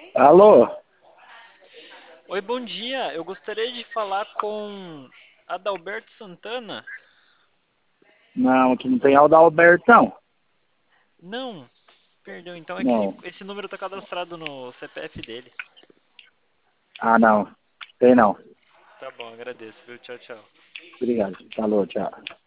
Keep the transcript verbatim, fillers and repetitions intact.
Alô? Oi, bom dia. Eu gostaria de falar com Adalberto Santana. Não, aqui não tem Adalberto, não. Não, perdão, então é que ele- Não. esse número está cadastrado no C P F dele. Ah, não. Tem não. Tá bom, agradeço, viu? Tchau, tchau. Obrigado. Falou, tchau.